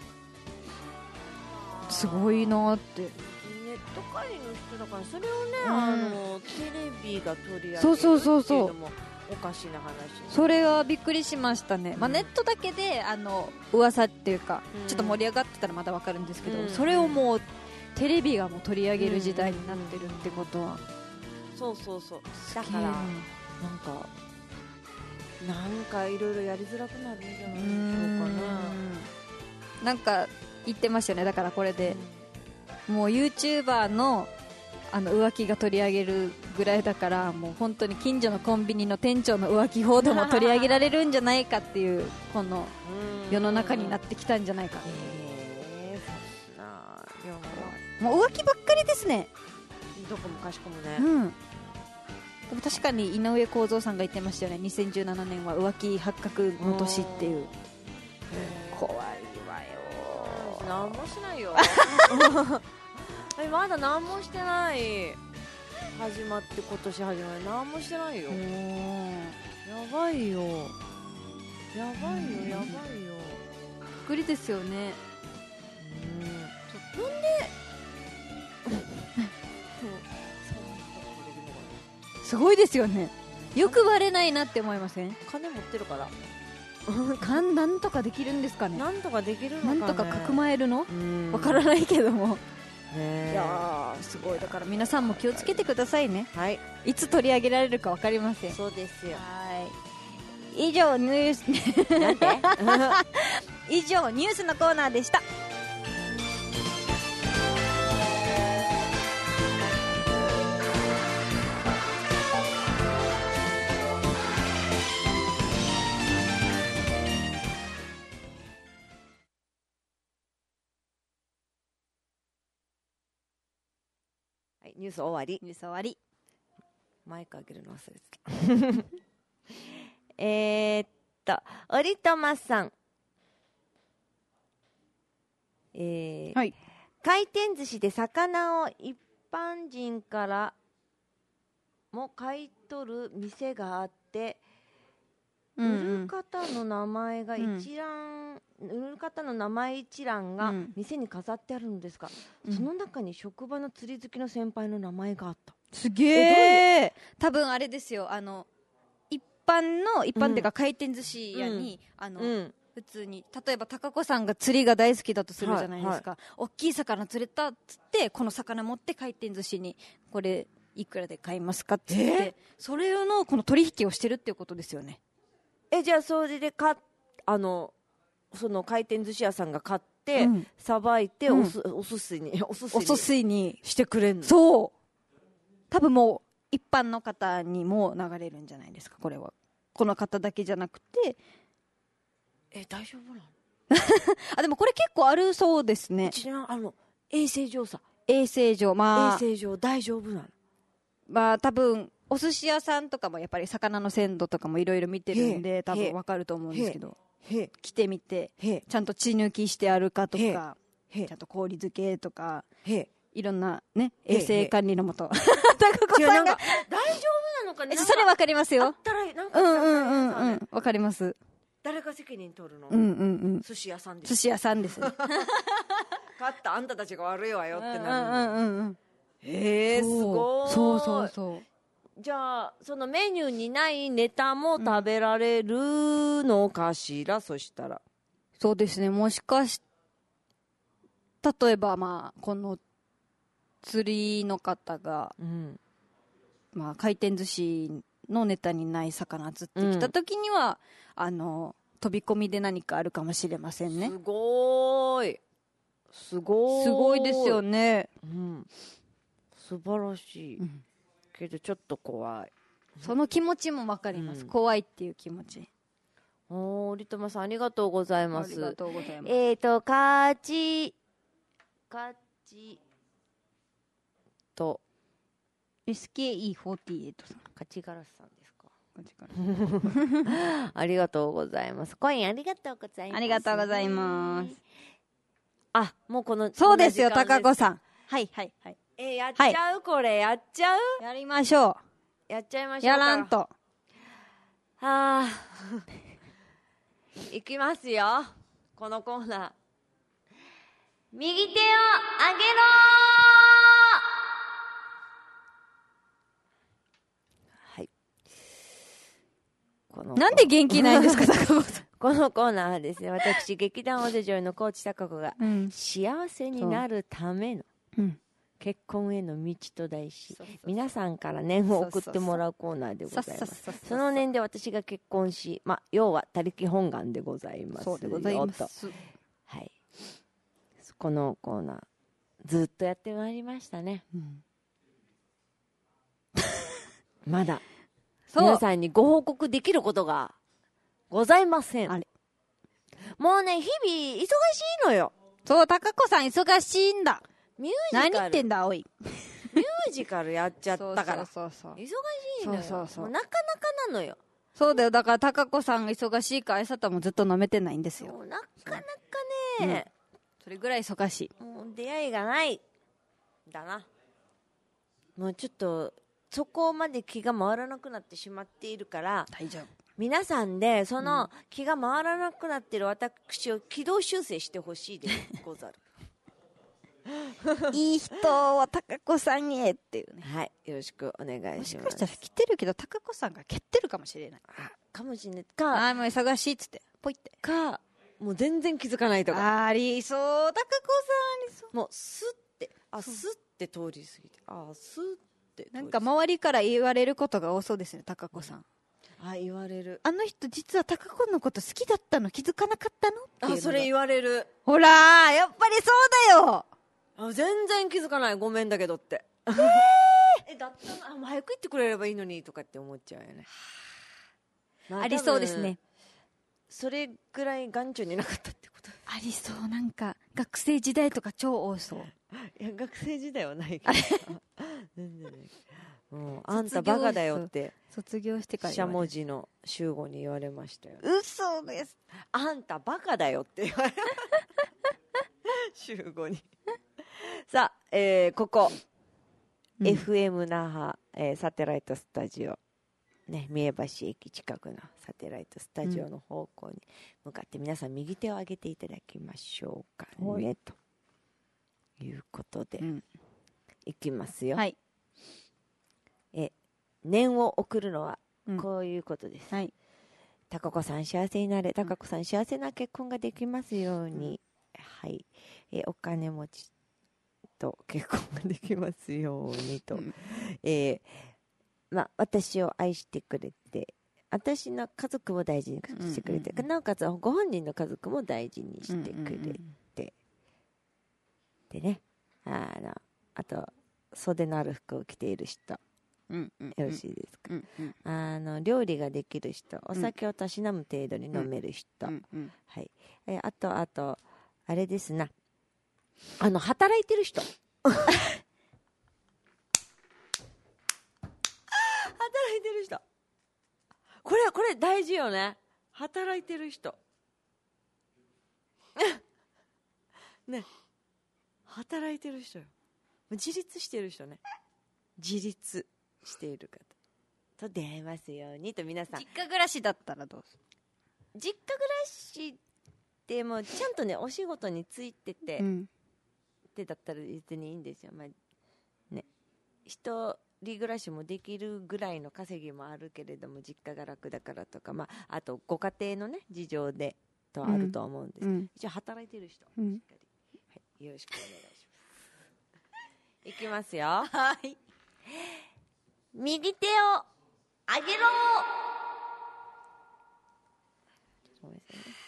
S2: すごいなって。
S1: ネット界の人だから、それをね、テレビが取り上げるっていうのもおかしな話。
S2: それはびっくりしましたね。ネットだけで噂っていうか、ちょっと盛り上がってたらまだわかるんですけど、それをもうテレビがもう取り上げる時代になってるってことは、
S1: そうだからなんかいろいろやりづらくなるんじゃないでしょうかね。
S2: 言ってましたよね。だからこれで、もう YouTuber の浮気が取り上げるぐらいだから、もう本当に近所のコンビニの店長の浮気報道も取り上げられるんじゃないかっていうこの世の中になってきたんじゃないか。もう浮気ばっかりですね、
S1: どこもかしこもね。
S2: でも確かに井上公造さんが言ってましたよね。2017年は浮気発覚の年っていう。怖いわよ。
S1: 何もしないよまだ何もしてない。始まって今年始まり何もしてないよ。やばいよ。びっ
S2: くりですよね。
S1: なんです
S2: ごいですよね。よく割れないなって思いません？
S1: 金持ってるから
S2: なんとかできるんですかね。
S1: なんとかできるのかね。
S2: なんとかかくまえるの？わからないけどもいやーすごい。だから皆さんも気をつけてくださいね。
S1: はい、
S2: いつ取り上げられるか分かりません。
S1: そうですよ。
S2: はい、以上ニュース
S1: なんで
S2: 以上ニュースのコーナーでした。
S1: はい、ニュース終わり。
S2: ニュース終わり。
S1: マイク上げるの忘れてたおりとまさん、
S2: はい、
S1: 回転寿司で魚を一般人からも買い取る店があって、売る方の名前が一覧、売る方の名前一覧が店に飾ってあるんですが、その中に職場の釣り好きの先輩の名前があった。
S2: すげえ。多分あれですよ、一般っていうか回転寿司屋に、普通に例えば高子さんが釣りが大好きだとするじゃないですか、大きい魚釣れたっつってこの魚持って回転寿司にこれいくらで買いますかっつって、それのこの取引をしてるっていうことですよね。
S1: じゃあそれでその回転寿司屋さんが買ってさばいてお寿司にしてくれるの。
S2: そう、多分もう一般の方にも流れるんじゃないですか。これはこの方だけじゃなくて、
S1: 大丈夫なの
S2: あ、でもこれ結構あるそうですね。
S1: 衛生上さ、
S2: 衛生上
S1: 大丈夫なの。
S2: まあ多分お寿司屋さんとかもやっぱり魚の鮮度とかもいろいろ見てるんで多分わかると思うんですけど、来てみてちゃんと血抜きしてあるかとか、ちゃんと氷漬けとかいろんなね衛生管理のもと高子さんが
S1: 大丈夫なのかね。
S2: それわかりますよ。
S1: あったらなんか
S2: わかります。
S1: 誰が責任取るの？寿司屋さんです。
S2: 寿司屋さんですね。
S1: 勝ったあんたたちが悪いわよってなる。すごい。
S2: そう
S1: じゃあそのメニューにないネタも食べられるのかしら、そしたら。
S2: そうですね。もしかし例えばまあこの釣りの方が、まあ回転寿司のネタにない魚釣ってきた時には、飛び込みで何かあるかもしれませんね。
S1: すごい
S2: ですよね。
S1: 素晴らしい、けどちょっと怖い。
S2: その気持ちもわかります、怖いっていう気持ち。
S1: リトマさんありがとうございます。
S2: ありがとうございます。
S1: カチと
S2: SKE48 さん、
S1: カチガラスさんですか。ありがとうございます。コインありがとうございます。
S2: ありがとうございます。
S1: あ、もうこの
S2: そうですよ、高子さん。はいはいはい。
S1: やっちゃう、これやっちゃう。
S2: やりましょ
S1: う。やっちゃいましょう。
S2: やらんと。
S1: はあ。いきますよ。このコーナー。右手を上げろー。はい。
S2: なんで元気ないんですか、高子さん。
S1: このコーナーはですね、私劇団オデジョイの高知貴子が、幸せになるための結婚への道と題し、皆さんから念を送ってもらうコーナーでございます。その念で私が結婚し、要は他力本願でございます。
S2: そうでございます。
S1: はい。このコーナーずっとやってまいりましたね。まだ皆さんにご報告できることがございません。もうね、日々忙しいのよ。
S2: そう、高子さん忙しいんだ。
S1: ミュージカル。
S2: 何言ってんだ、おい。
S1: ミュージカルやっちゃったから。
S2: そう。
S1: 忙しいのよ。もうなかなかなのよ。
S2: そうだよ。だから高子さんが忙しいから、あさたもずっと飲めてないんですよ。
S1: なかなかね、
S2: それぐらい忙しい。
S1: もう出会いがないだな。もうちょっとそこまで気が回らなくなってしまっているから、
S2: 大丈夫。
S1: 皆さんでその気が回らなくなっている私を軌道修正してほしいでござる。
S2: いい人は高子さんへっていうね。
S1: はい、よろしくお願いします。もし
S2: かしたら来てるけど高子さんが蹴ってるかもしれない。
S1: かもしれないか。
S2: もう忙しいっつってポイって
S1: もう全然気づかないとか。
S2: ありそう、高子さんありそう。
S1: もうスッてスって通り過ぎて、スって
S2: なんか周りから言われることが多そうですね、高子さん。
S1: 言われる。
S2: あの人実は高子のこと好きだったの気づかなかったのっていうのが。
S1: それ言われる。
S2: ほらー、やっぱりそうだよ。
S1: 全然気づかない、ごめんだけどって。だったら早く言ってくれればいいのにとかって思っちゃうよね。
S2: ありそうですね。
S1: それぐらい眼中になかったってこと。
S2: ありそう。なんか学生時代とか超多そう。
S1: いや学生時代はないけど全然ない。あんたバカだよって
S2: 卒業してから
S1: しゃもじの集合に言われましたよ。
S2: 嘘です。
S1: あんたバカだよって言われ集合にさあ、ここ、FM 那覇、サテライトスタジオね、三重橋駅近くのサテライトスタジオの方向に向かって皆さん右手を上げていただきましょうかね、ということで、いきますよ。はい。念を送るのはこういうことです。はい。高子さん幸せになれ、高子さん幸せな結婚ができますように、はい。お金持ちと結婚ができますようにと、私を愛してくれて、私の家族も大事にしてくれて、なおかつご本人の家族も大事にしてくれて、でね、あと袖のある服を着ている人、よろしいですか。料理ができる人、お酒をたしなむ程度に飲める人、はい。あとあれですな、働いてる人働いてる人、これ大事よね。働いてる人ね、働いてる人よ。自立してる人ね。自立している方と出会えますようにと。皆さん
S2: 実家暮らしだったらどうする？
S1: 実家暮らしでもちゃんとねお仕事についてて、ってだったら別にいいんですよ。ね、一人暮らしもできるぐらいの稼ぎもあるけれども、実家が楽だからとか、あとご家庭のね事情でとあると思うんです、一応働いてる人、しっかり、はい、よろしくお願いしますいきますよ。はい。右手を上げろ。ごめんなさいね。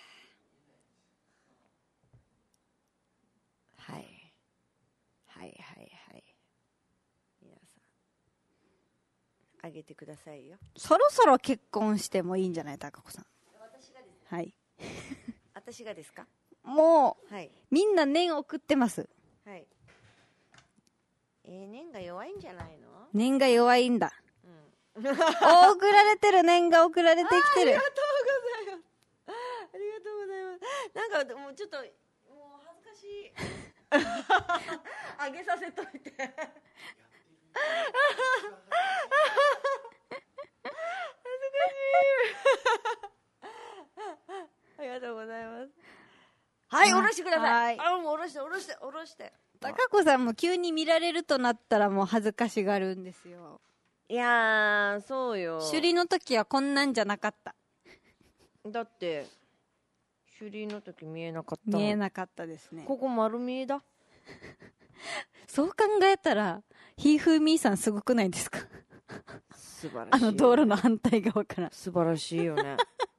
S1: はい。皆さん、上げてくださいよ。
S2: そろそろ結婚してもいいんじゃない、高子さん。
S1: 私がですか？
S2: はい。
S1: 私がですか？
S2: もう、
S1: はい、
S2: みんな念送ってます。
S1: はい。念が弱いんじゃないの？
S2: 念が弱いんだ。送られてる、念が送られてきてる。
S1: ありがとうございます。ありがとうございます。なんかもうちょっともう恥ずかしい。あげさせといて。恥ずかしい。ありがとうございます。はい、下ろしてください。もう下ろして。
S2: 高子さんも急に見られるとなったらもう恥ずかしがるんですよ。
S1: いやー、そうよ。
S2: 首里の時はこんなんじゃなかった。
S1: だって首里の時見えなかった。
S2: 見えなかったですね。
S1: ここ丸見えだ。
S2: そう考えたらひーふーみーさんすごくないですか？
S1: 素晴らしい。
S2: 道路の反対側から
S1: 素晴らしいよね。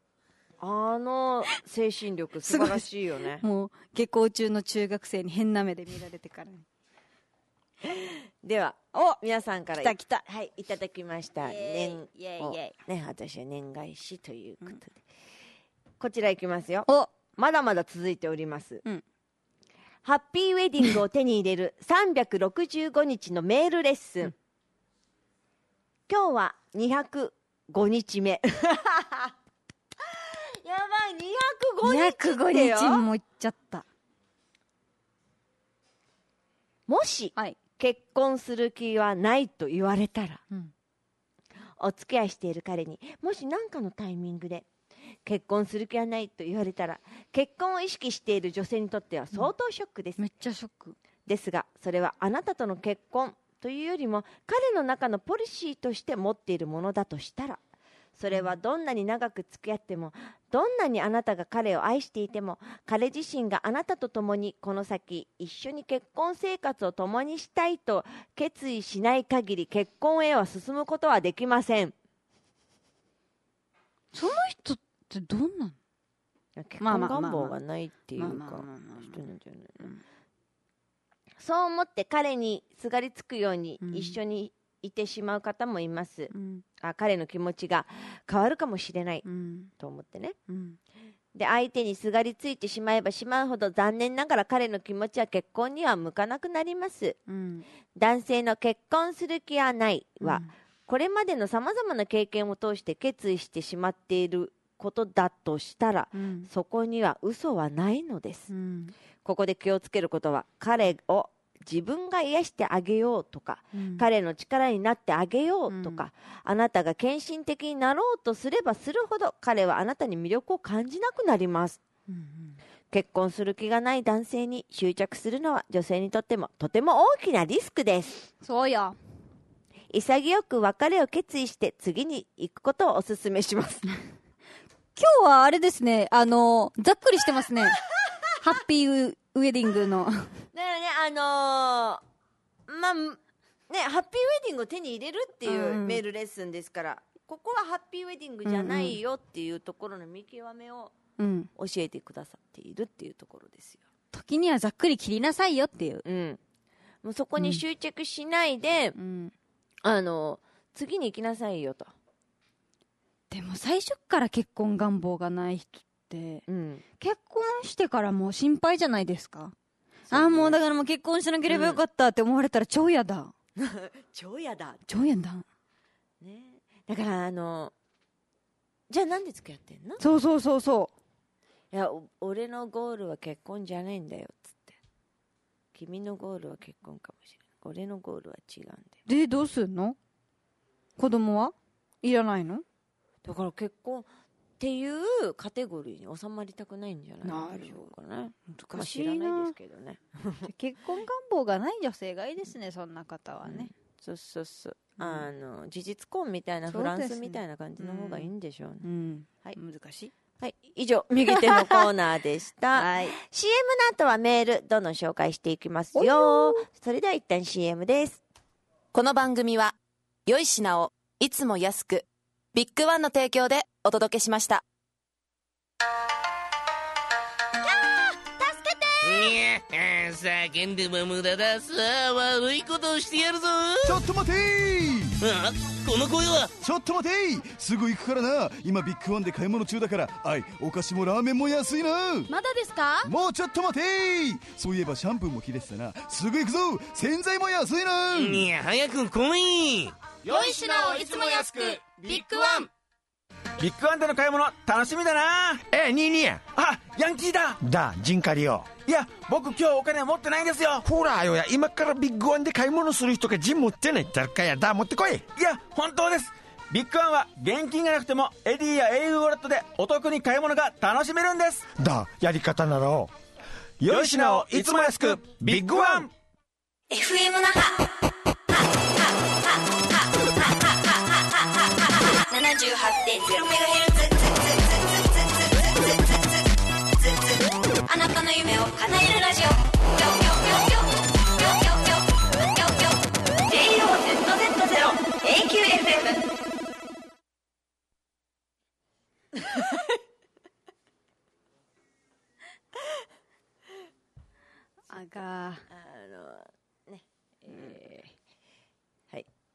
S1: 精神力素晴らしいよね。
S2: もう下校中の中学生に変な目で見られてからに。
S1: では皆さんから
S2: 来た、
S1: はい、いただきました年をね、私は年返しということで、こちらいきますよ。まだまだ続いております、ハッピーウェディングを手に入れる365日のメールレッスン、今日は205日目。やばい、205日
S2: 205日もいっちゃった。
S1: もし、結婚する気はないと言われたら、お付き合いしている彼にもし何かのタイミングで結婚する気はないと言われたら、結婚を意識している女性にとっては相当ショックです、
S2: めっちゃショック
S1: ですが、それはあなたとの結婚というよりも彼の中のポリシーとして持っているものだとしたら、 それはどんなに長く付き合っても、どんなにあなたが彼を愛していても、彼自身があなたと共にこの先一緒に結婚生活を共にしたいと決意しない限り、結婚へは進むことはできません。
S2: その人ってどんなの？
S1: 結婚願望がないっていうか人なんじゃないの？そう思って彼にすがりつくように一緒にいてしまう方もいます、彼の気持ちが変わるかもしれない、と思ってね、で相手にすがりついてしまえばしまうほど、残念ながら彼の気持ちは結婚には向かなくなります、男性の結婚する気はないは、これまでのさまざまな経験を通して決意してしまっていることだとしたら、そこには嘘はないのです、ここで気をつけることは、彼を自分が癒してあげようとか、彼の力になってあげようとか、あなたが献身的になろうとすればするほど、彼はあなたに魅力を感じなくなります、結婚する気がない男性に執着するのは女性にとってもとても大きなリスクです。
S2: そうよ。
S1: 潔く別れを決意して次に行くことをお勧めします
S2: 今日はあれですね、ざっくりしてますねハッピーウェディングの
S1: だからね、ハッピーウェディングを手に入れるっていうメールレッスンですから、ここはハッピーウェディングじゃないよっていうところの見極めを教えてくださっているっていうところですよ。
S2: 時にはざっくり切りなさいよっていう、
S1: もうそこに執着しないで、次に行きなさいよと。
S2: でも最初から結婚願望がない人って、結婚してからもう心配じゃないですか。もうだからもう結婚しなければよかったって思われたら超嫌だ
S1: 超嫌だ
S2: ね。
S1: だからじゃあなんで付き合ってんの？
S2: そう
S1: いや、俺のゴールは結婚じゃないんだよっつって、君のゴールは結婚かもしれない、俺のゴールは違うんだよ。
S2: でどうすんの？子供はいらないの？だ
S1: から結婚っていうカテゴリーに収まりたくないんじゃないでしょうかね。
S2: 難しいな。
S1: 知らないですけどね
S2: 結婚願望がない女性がいいですね、そんな方はね、
S1: そう事実婚みたいな、フランスみたいな感じの方がいいんでしょうね、
S2: はい、難しい。
S1: はい、以上右手のコーナーでした、CM の後はメールどんどん紹介していきますよ。それでは一旦 CM です。
S3: この番組は良い品をいつも安く、ビッグワンの提供でお届けしました。
S4: 叫んでも無駄だ。さあ悪いことをしてやるぞ。
S5: ちょっと待て
S4: ー。この声は。
S5: ちょっと待てー、すぐ行くからな。今ビッグワンで買い物中だから、お菓子もラーメンも安いな。
S6: まだですか？
S5: もうちょっと待てー。そういえばシャンプーも切れてたな。すぐ行くぞ。洗剤も安いな。
S4: いや早く来い。
S6: 良い品をいつも安く、ビッグワン。
S8: ビッグワンでの買い物楽しみだな。
S10: ニーニー。
S8: ヤンキーだ。
S10: ジンカリよ。
S8: いや僕今日お金持ってないんですよ。
S10: ほらよや、今からビッグワンで買い物する人がジン持ってないってかやだ、持ってこい。
S8: いや本当です。ビッグワンは現金がなくてもエディや au ウォレットでお得に買い物が楽しめるんです。
S10: やり方なら
S8: 良い品をいつも安く、ビッグワン。
S11: FM 那覇 78.0MHz、 あなたの夢を叶えるラジオ、JOZZ0AQFM
S1: はい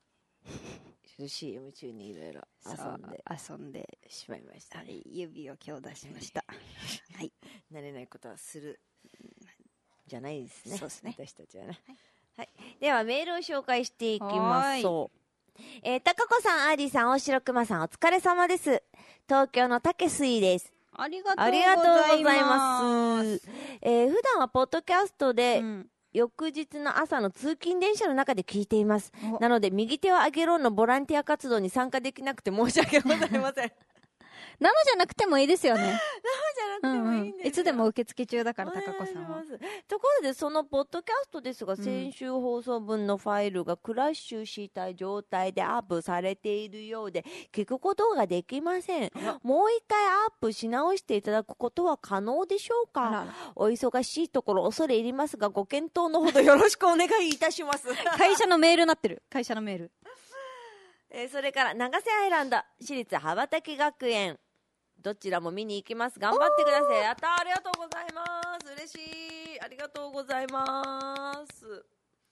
S1: 、CM 中にいろいろ遊んでしまいました、
S2: 指を今日出しましたはい、
S1: 慣れないことはするじゃないですね。
S2: そうですね、
S1: 私たちはね、ではメールを紹介していきましょう。たかこさん、アーディさん、大城熊さん、お疲れ様です。東京のたけすいです。
S2: ありがとうございます。
S1: 普段はポッドキャストで、翌日の朝の通勤電車の中で聞いています。なので右手を上げろのボランティア活動に参加できなくて申し訳ございません
S2: 生じゃなくてもいいですよね。
S1: 生じゃなくてもいいんですよ、
S2: いつでも受付中だから、高子さんは。
S1: ところで、そのポッドキャストですが、先週放送分のファイルがクラッシュした状態でアップされているようで、聞くことができません。もう一回アップし直していただくことは可能でしょうか？お忙しいところ恐れ入りますが、ご検討のほどよろしくお願いいたします。
S2: 会社のメールになってる。会社のメール。
S1: それから長瀬アイランド私立羽ばたき学園、どちらも見に行きます。頑張ってください。やった、ありがとうございます。嬉しい、ありがとうございます。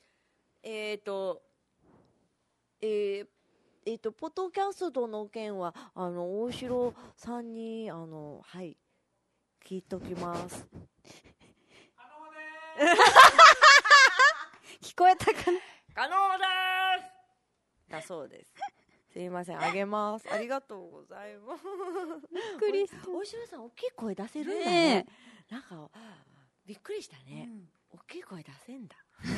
S1: ポッドキャストの件は大城さんにはい聞いときます。
S2: 聞こえたかな？
S1: 可能ですだそうです。すいません、あげます。ありがとうございます。
S2: びっくりした。
S1: 大城さん大きい声出せるんだね。なんかびっくりしたね、大きい声出せんだ。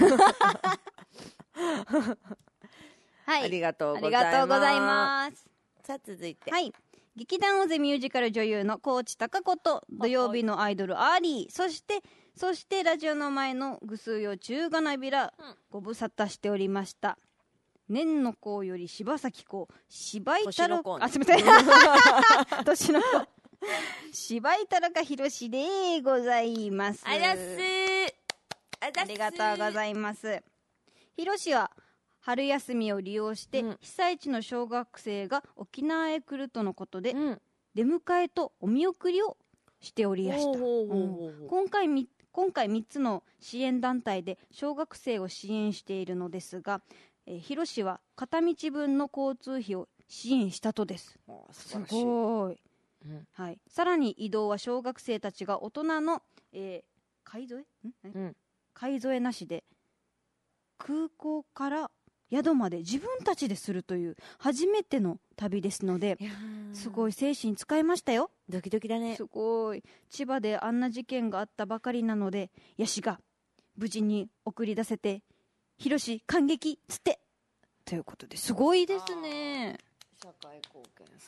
S1: はい、ありがとうございます。さあ続いて、
S2: はい、劇団オゼミュージカル女優の高知貴子と土曜日のアイドルアーリー、そしてラジオの前のぐすうよ中がなびら、ご無沙汰しておりました。年の子より柴咲コウ、柴井太郎、あ、すみません年の子柴井太郎かひろしでございます。
S1: あり
S2: がとうございます。ひろしは春休みを利用して、被災地の小学生が沖縄へ来るとのことで、出迎えとお見送りをしておりやした。今回3つの支援団体で小学生を支援しているのですが、ひろしは片道分の交通費を支援したとです。すごい、はい、さらに移動は小学生たちが大人の、買い添えなしで空港から宿まで自分たちでするという初めての旅ですので、すごい精神使いましたよ。
S1: ドキドキだね。
S2: すごい。千葉であんな事件があったばかりなので、ヤシが無事に送り出せて、ひろし感激つってということですごいですね。
S1: 社会貢献素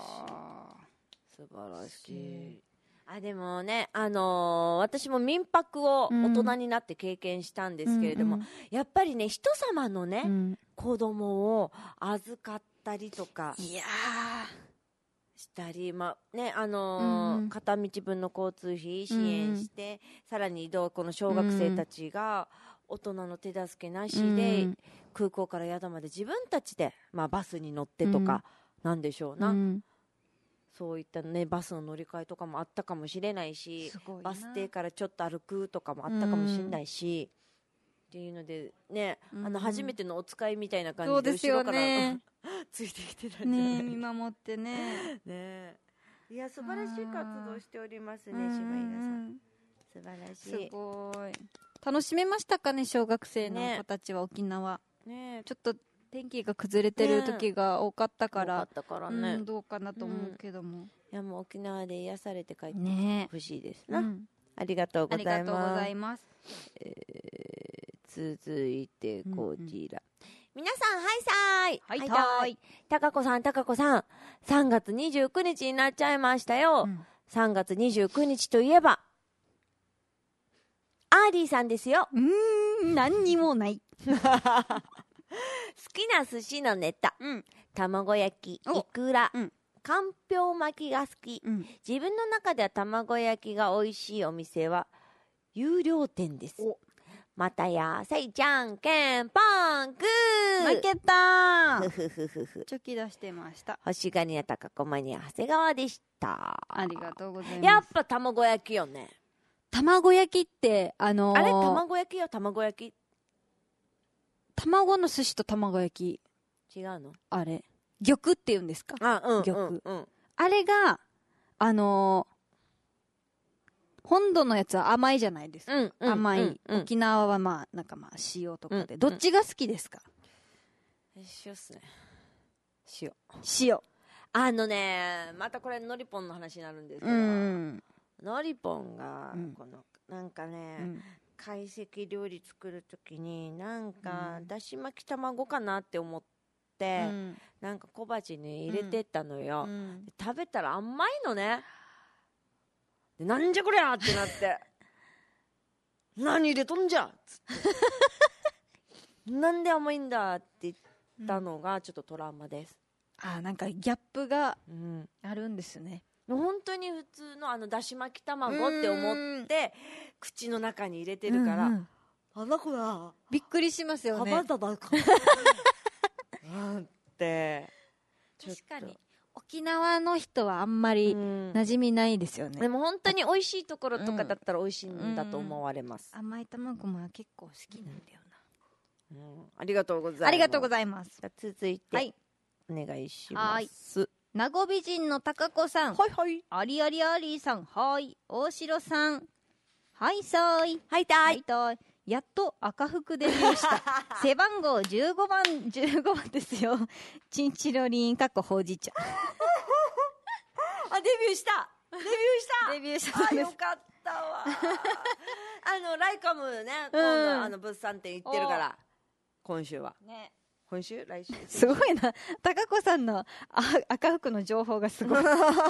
S1: 晴らしい。でもね、私も民泊を大人になって経験したんですけれども、やっぱりね、人様のね、子供を預かったりとかしたり、片道分の交通費支援して、さらに移動、この小学生たちが大人の手助けなしで、空港から宿まで自分たちで、バスに乗ってとか、なんでしょうな。そういったね、バスの乗り換えとかもあったかもしれないし、バス停からちょっと歩くとかもあったかもしれないし、っていうのでね、初めてのお使いみたいな感じで後ろからついてきてたんじゃない？
S2: 見守ってね。
S1: いや、素晴らしい活動しておりますね、柴稲さん。素晴らしい。
S2: すごい。楽しめましたかね、小学生の子たちは沖縄。ちょっと天気が崩れてる時が多かったから、どうかなと思うけども、
S1: いや、もう沖縄で癒されて帰ってほしいですな。ありがとうございます。
S2: ありがとうございます。
S1: 続いてこちら、皆さん、はい。たかこさん、3月29日になっちゃいましたよ。3月29日といえばアーリーさんですよ。
S2: 何にもない
S1: 好きな寿司のネタ、卵焼き、いくら、かんぴょう巻きが好き、自分の中では卵焼きが美味しいお店は有料店です。またやさい、じゃんけんぽんグー、
S2: 負けたーチョキ出してました。
S1: 星がにやたかこまに長谷川でした。
S2: ありがとうございます。
S1: やっぱ卵焼きよね。
S2: 卵焼きってあれ
S1: 卵焼きよ、卵焼き。
S2: 卵の寿司と卵焼
S1: き違うの？
S2: あれ玉って言うんですか？玉、あれが本土のやつは甘いじゃないですか。甘い、沖縄は塩とかで、どっちが好きですか？
S1: 塩っすね。塩。またこれのりぽんの話になるんですけど、のりぽんがこのなんかね、懐石料理作るときになんかだし巻き卵かなって思ってて、なんか小鉢に入れてったのよ、食べたら甘いのね。でなんじゃこりゃってなって何入れとんじゃっつってなんで甘いんだって言ったのがちょっとトラウマです。
S2: なんかギャップがあるんですね。
S1: 本当に普通のだし巻き卵って思って口の中に入れてるから、あの子だ
S2: びっくりしますよね。
S1: ハバだかなんて
S2: 確かに沖縄の人はあんまり馴染みないですよね。
S1: でも本当に美味しいところとかだったら美味しいんだと思われます。
S2: 甘い卵も結構好きなんだよな。
S1: ありがとうございます。
S2: ありがとうございます。
S1: 続いて、お願いします。
S2: 名護美人の高子さん、
S1: はいはい。
S2: ありありありさん、はい。大城さん、はいさい。
S1: はいたい。
S2: やっと赤福デビューした背番号15番ですよ。チンチロリンかっこほうじ茶
S1: デビューした
S2: デビューした
S1: よかったわライカムね、今度物産展行ってるから今週はね。今週来週
S2: すごいな、高子さんの赤福の情報がすごい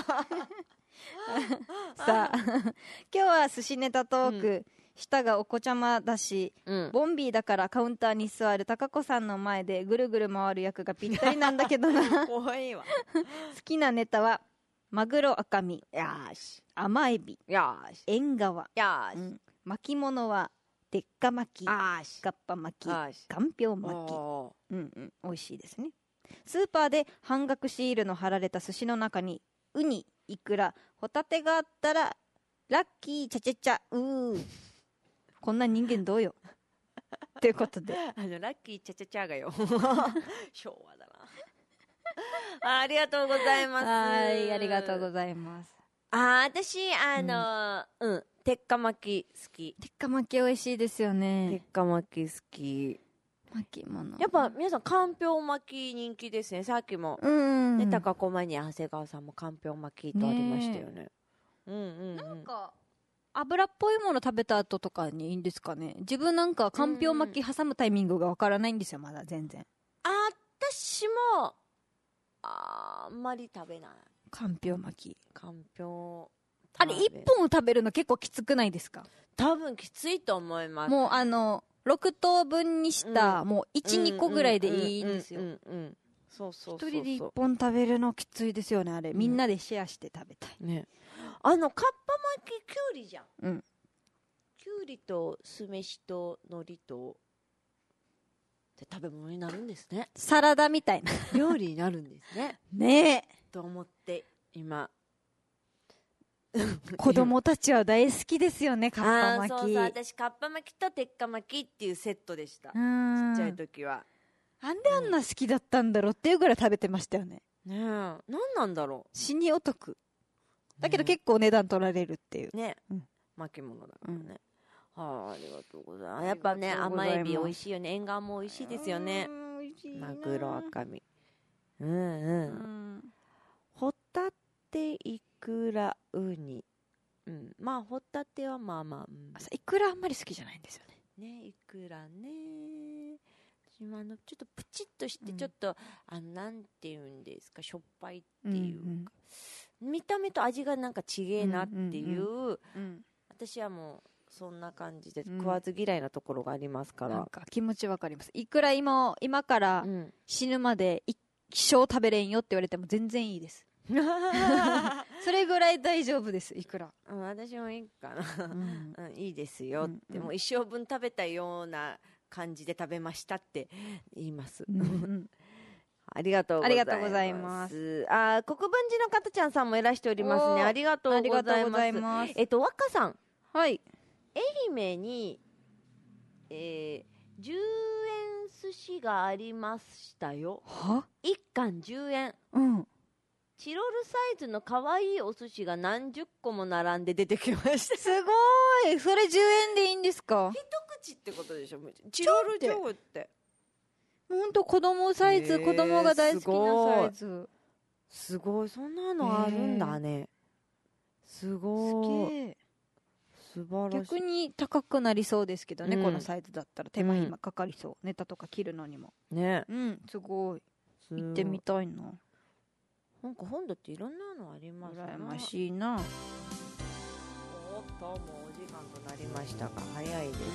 S2: さあ今日は寿司ネタトーク、舌がお子ちゃまだし、ボンビーだからカウンターに座る高子さんの前でぐるぐる回る役がぴったりなんだけどな
S1: 怖いわ
S2: 好きなネタはマグロ赤身、甘エビ、縁側、巻物は鉄火巻き、ガッパ巻き、かんぴょう巻き、美味しいですね。スーパーで半額シールの貼られた寿司の中にウニ、イクラ、ホタテがあったらラッキーチャチャチャこんな人間どうよということで
S1: ラッキーチャチャチャがよ昭和だなありがとうございます。
S2: はい、ありがとうございます。
S1: 私鉄火巻き好き。
S2: 鉄火巻き美味しいですよね。
S1: 鉄火巻き好き。
S2: 巻物
S1: やっぱ皆さんかんぴょう巻き人気ですね。さっきも高子マニア長谷川さんもかんぴょう巻きとありましたよね。
S2: なんか油っぽいもの食べた後とかにいいんですかね。自分なんかかんぴょう巻き挟むタイミングがわからないんですよ、まだ全然。
S1: 私もあんまり食べない。
S2: かんぴょう巻き。
S1: かんぴょう
S2: あれ1本を食べるの結構きつくないですか？
S1: 多分きついと思います。
S2: もう6等分にした、もう 1,2 個ぐらいでいいんですよ。
S1: そうそう。
S2: 一人で1本食べるのきついですよね、あれ。みんなでシェアして食べたい。
S1: ね。かっぱ巻ききゅうりじゃん。きゅうりと酢飯と海苔とって食べ物になるんですね。
S2: サラダみたいな
S1: 料理になるんですね。
S2: ねえ。
S1: と思って今。
S2: 子供たちは大好きですよね、かっぱ巻き。
S1: そう私かっぱ巻きと鉄火巻きっていうセットでした。ちっちゃい時は。
S2: なんであんな好きだったんだろうっていうぐらい食べてましたよね。
S1: ねえ、何なんだろう。
S2: 死にお得。だけど結構値段取られるっていう。
S1: ね、巻物だからね。ありがとうございます。やっぱね、甘エビ美味しいよね。縁側も美味しいですよね。マグロ赤身。ホタテ、イクラ、ウニ。まあホタテはまあまあ、
S2: イクラあんまり好きじゃないんですよね。
S1: ね、イクラね。私もちょっとプチッとしてちょっと、なんていうんですか、しょっぱいっていうか、見た目と味がなんかちげえなっていう、私はもうそんな感じで食わず嫌いなところがありますから、
S2: なんか気持ちわかります。いくら今から死ぬまで一生食べれんよって言われても全然いいですそれぐらい大丈夫です。いくら、
S1: 私もいいかな、いいですよって、もう一生分食べたような感じで食べましたって言います、ありがとうございます。国分寺のかたちゃんさんもいらしておりますね。ありがとうございます。若さん、
S2: はい、
S1: 愛媛に、10円寿司がありましたよ。1貫10円。チロルサイズの可愛いお寿司が何十個も並んで出てきました。
S2: すごい。それ10円でいいんですか？
S1: 一口ってことでしょ。チロル上って
S2: ほんと子供サイズ、子供が大好きなサイズ。
S1: すごい、そんなのあるんだね。すごい。素晴らしい。
S2: 逆に高くなりそうですけどね、このサイズだったら手間暇かかりそう。ネタとか切るのにも。
S1: ね。
S2: すごい。 行ってみたいな。
S1: なんか本土っていろんなのありますね。
S2: 羨ましいな。
S1: おっと、もうお時間となりましたが早いです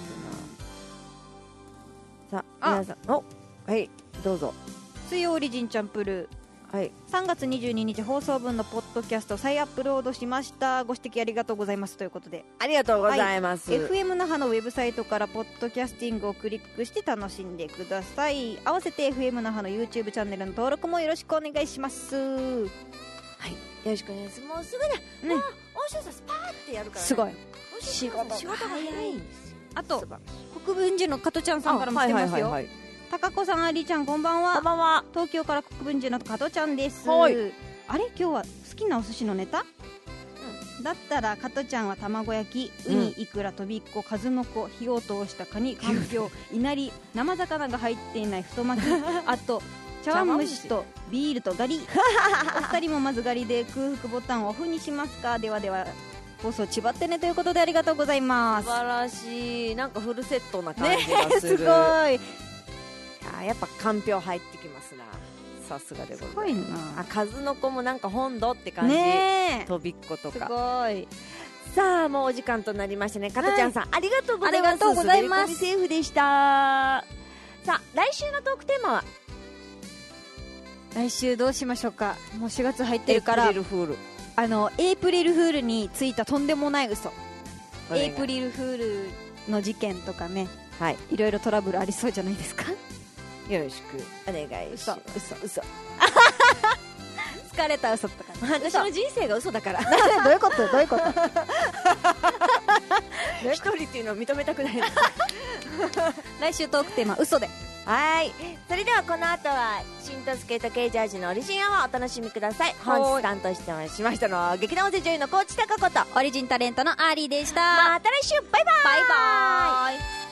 S1: な。さあ、皆さん、はいどうぞ。
S2: 水曜オリジンチャンプルー、
S1: はい、
S2: 3月22日放送分のポッドキャスト再アップロードしました。ご指摘ありがとうございますということで、
S1: ありがとうございます、
S2: FM 那覇のウェブサイトからポッドキャスティングをクリックして楽しんでください。合わせて FM 那覇の YouTube チャンネルの登録もよろしくお願いします。
S1: はい、よろしくお願いします。もうすぐだ、もう大城さんスパーってやるから、ね、
S2: すごい
S1: 仕事が早いんですよ。
S2: あと国分寺の加トちゃんさんからも来てますよ。高子さん、ありちゃん、こんばんは。
S1: こんばんは。
S2: 東京から国分寺の加トちゃんです。
S1: はい。
S2: あれ、今日は好きなお寿司のネタ、だったら加トちゃんは卵焼き、ウニ、イクラ、とびっこ、数の子、火を通したカニ、かんぴょう、いなり、生魚が入っていない太巻き、あと茶碗蒸しとビールとガリ。お二人もまずガリで空腹ボタンをオフにしますか。ではでは放送ちばってねということで、ありがとうございます。
S1: 素晴らしい。なんかフルセットな感じがする、
S2: すごい。
S1: やっぱかんぴょう入ってきますな。さすがでございます。
S2: すごいな。
S1: 数の子もなんか本土って感じ、とびっことか。
S2: すごい。
S1: さあ、もうお時間となりましたね。加トちゃんさん、ありがとうございます。
S2: ありがとうございます。
S1: 滑り込みセーフでした。さあ、来週のトークテーマは、
S2: 来週どうしましょうか。もう4月入ってるから、
S1: エイプリルフール。
S2: エイプリルフールについたとんでもない嘘、エイプリルフールの事件とかね、
S1: はい、
S2: いろいろトラブルありそうじゃないですか。
S1: よろしくお願いします。嘘
S2: 疲れた嘘とか、
S1: 私の人生が嘘だから
S2: どういうことどういうこと
S1: 一人っていうのを認めたくない
S2: 来週トークテーマ嘘で。
S1: はい、それではこの後はしんとすけとケイジャージのオリジンアワーお楽しみください。本日担当してしましたのは劇団おせ女優の高知貴子と
S2: オリジンタレントのアーリーでした。
S1: また来週、バイバーイ。
S2: バイバーイ。